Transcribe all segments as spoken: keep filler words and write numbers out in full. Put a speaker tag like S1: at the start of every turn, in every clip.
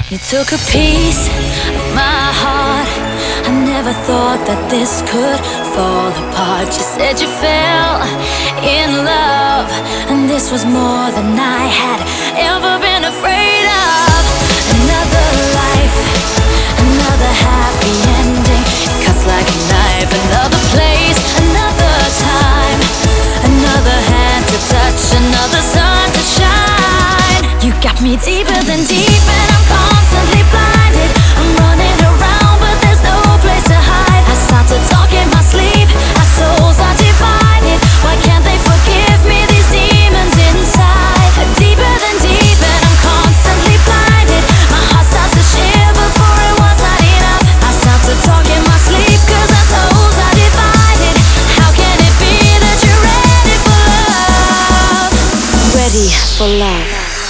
S1: You took a piece of my heart. I never thought that this could fall apart. You said you fell in love, and this was more than I had ever been afraid of. Another life, another happy ending. It cuts like a knife. Another place, another time, another hand to touch, another sun to shine. You got me deeper than deep, and I'm constantly blinded. I'm running around, but there's no place to hide. I start to talk in my sleep. Our souls are divided. Why can't they forgive me? These demons inside. Deeper than deep, and I'm constantly blinded. My heart starts to shiver, for it was not enough. I start to talk in my sleep, cause our souls are divided. How can it be that you're ready for love? Ready for love.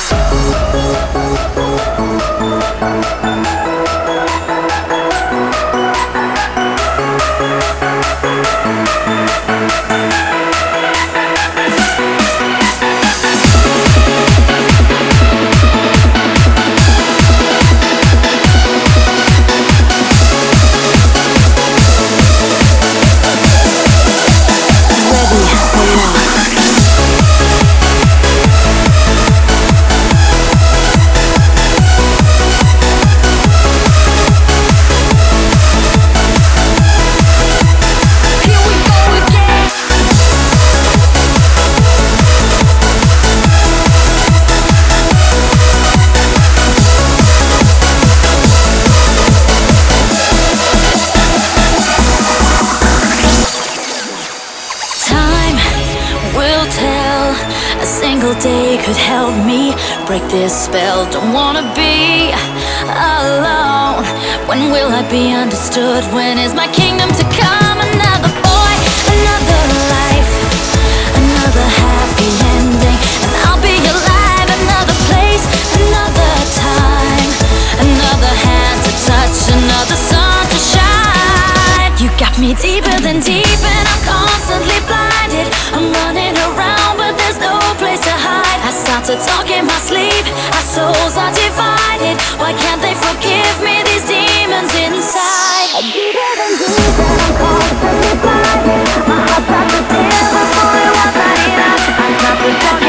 S1: A single day could help me break this spell. Don't wanna be alone. When will I be understood? When is my kingdom to come? Another boy, another life, another happy ending, and I'll be alive. Another place, another time, another hand to touch, another sun to shine. You got me deeper than deep, and I'm constantly blinded. I'm running around, but there's no place to hide. I start to talk in my sleep. Our souls are divided. Why can't they forgive me? These demons inside. Deeper than deep, and I'm constantly blinded. My heart starts to tear before it was not enough. I start to talk